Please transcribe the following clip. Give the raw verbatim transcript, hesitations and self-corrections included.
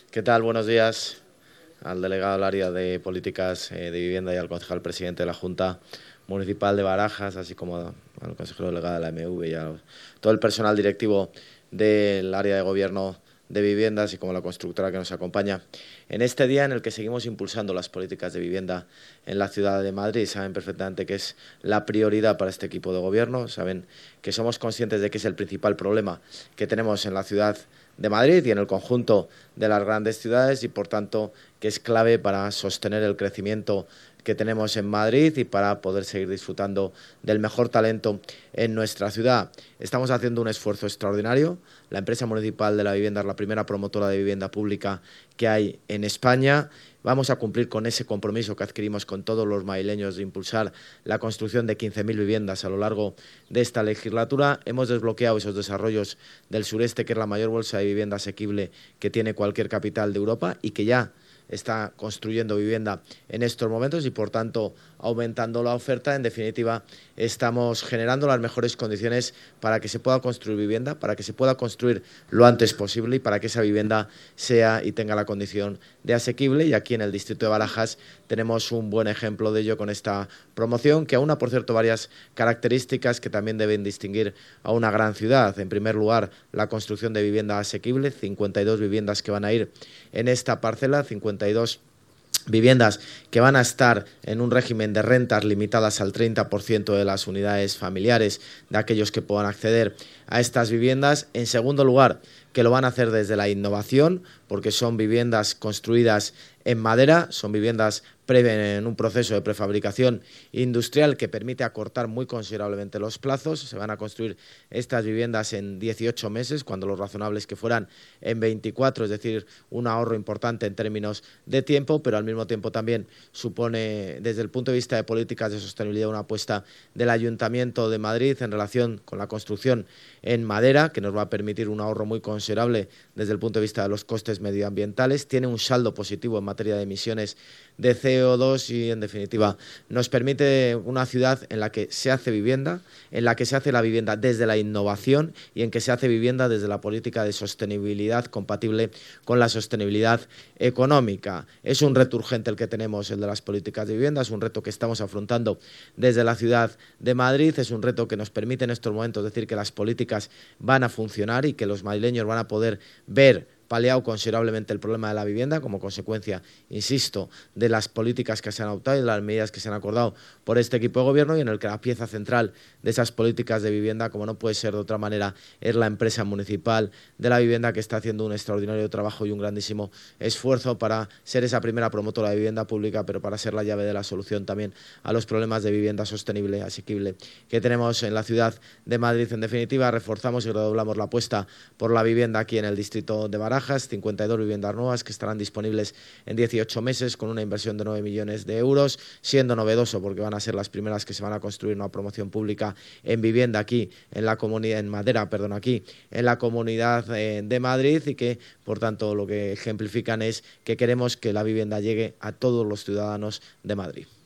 ¿Qué tal? Buenos días al delegado del área de políticas eh, de vivienda y al concejal presidente de la Junta Municipal de Barajas, así como al consejero delegado de la M V y a todo el personal directivo del área de gobierno de vivienda, así como la constructora que nos acompaña. En este día en el que seguimos impulsando las políticas de vivienda en la ciudad de Madrid, saben perfectamente que es la prioridad para este equipo de gobierno, saben que somos conscientes de que es el principal problema que tenemos en la ciudad de Madrid y en el conjunto de las grandes ciudades y, por tanto, que es clave para sostener el crecimiento que tenemos en Madrid y para poder seguir disfrutando del mejor talento en nuestra ciudad. Estamos haciendo un esfuerzo extraordinario. La empresa municipal de la vivienda es la primera promotora de vivienda pública que hay en España. Vamos a cumplir con ese compromiso que adquirimos con todos los madrileños de impulsar la construcción de quince mil viviendas a lo largo de esta legislatura. Hemos desbloqueado esos desarrollos del sureste, que es la mayor bolsa de vivienda asequible que tiene cualquier capital de Europa y que ya está construyendo vivienda en estos momentos y, por tanto, aumentando la oferta. En definitiva, estamos generando las mejores condiciones para que se pueda construir vivienda, para que se pueda construir lo antes posible y para que esa vivienda sea y tenga la condición de asequible. Y aquí en el distrito de Barajas tenemos un buen ejemplo de ello con esta promoción, que aúna, por cierto, varias características que también deben distinguir a una gran ciudad. En primer lugar, la construcción de vivienda asequible, cincuenta y dos viviendas que van a ir en esta parcela, cincuenta y dos viviendas que van a estar en un régimen de rentas limitadas al treinta por ciento de las unidades familiares de aquellos que puedan acceder a estas viviendas. En segundo lugar, que lo van a hacer desde la innovación, porque son viviendas construidas en madera, son viviendas en un proceso de prefabricación industrial que permite acortar muy considerablemente los plazos. Se van a construir estas viviendas en dieciocho meses, cuando lo razonable es que fueran en veinticuatro, es decir, un ahorro importante en términos de tiempo, pero al mismo tiempo también supone, desde el punto de vista de políticas de sostenibilidad, una apuesta del Ayuntamiento de Madrid en relación con la construcción en madera, que nos va a permitir un ahorro muy considerable desde el punto de vista de los costes medioambientales. Tiene un saldo positivo en materia de emisiones de C O dos y, en definitiva, nos permite una ciudad en la que se hace vivienda, en la que se hace la vivienda desde la innovación y en que se hace vivienda desde la política de sostenibilidad compatible con la sostenibilidad económica. Es un reto urgente el que tenemos, el de las políticas de vivienda, es un reto que estamos afrontando desde la ciudad de Madrid, es un reto que nos permite en estos momentos decir que las políticas van a funcionar y que los madrileños van a poder ver paliado considerablemente el problema de la vivienda como consecuencia, insisto, de las políticas que se han adoptado y de las medidas que se han acordado por este equipo de gobierno, y en el que la pieza central de esas políticas de vivienda, como no puede ser de otra manera, es la empresa municipal de la vivienda, que está haciendo un extraordinario trabajo y un grandísimo esfuerzo para ser esa primera promotora de vivienda pública, pero para ser la llave de la solución también a los problemas de vivienda sostenible, asequible, que tenemos en la ciudad de Madrid. En definitiva, reforzamos y redoblamos la apuesta por la vivienda aquí en el distrito de Barajas, cincuenta y dos viviendas nuevas que estarán disponibles en dieciocho meses con una inversión de nueve millones de euros, siendo novedoso porque van a ser las primeras que se van a construir una promoción pública en vivienda aquí en la comunidad, en madera, perdón, aquí en la Comunidad eh, de Madrid, y que, por tanto, lo que ejemplifican es que queremos que la vivienda llegue a todos los ciudadanos de Madrid.